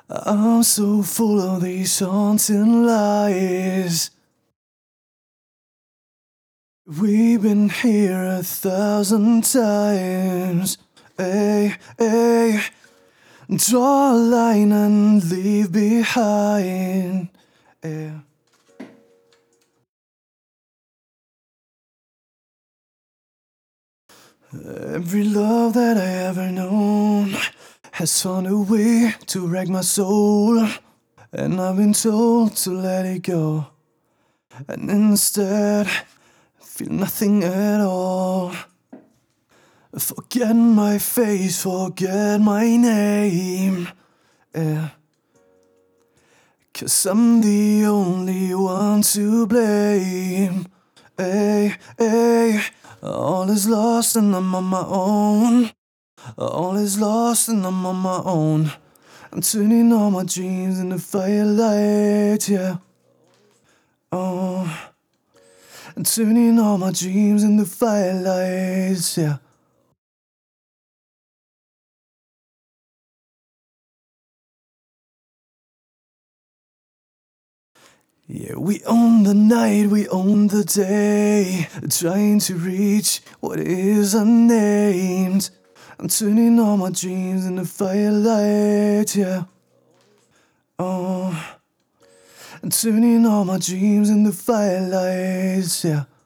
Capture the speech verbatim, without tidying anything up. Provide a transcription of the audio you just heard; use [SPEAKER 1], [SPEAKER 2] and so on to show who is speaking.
[SPEAKER 1] I'm so full of these haunting lies. We've been here a thousand times. Hey, hey, draw a line and leave behind. Yeah. Every love that I ever known has found a way to wreck my soul, and I've been told to let it go, and instead feel nothing at all. Forget my face, forget my name, yeah. 'Cause I'm the only one to blame. Hey, hey, all is lost and I'm on my own. All is lost and I'm on my own. I'm turning all my dreams into firelight, yeah. Oh, I'm turning all my dreams into firelights, yeah. Yeah, we own the night, we own the day, trying to reach what is unnamed. I'm turning all my dreams into firelight, yeah. Oh, I'm turning all my dreams into firelights, yeah.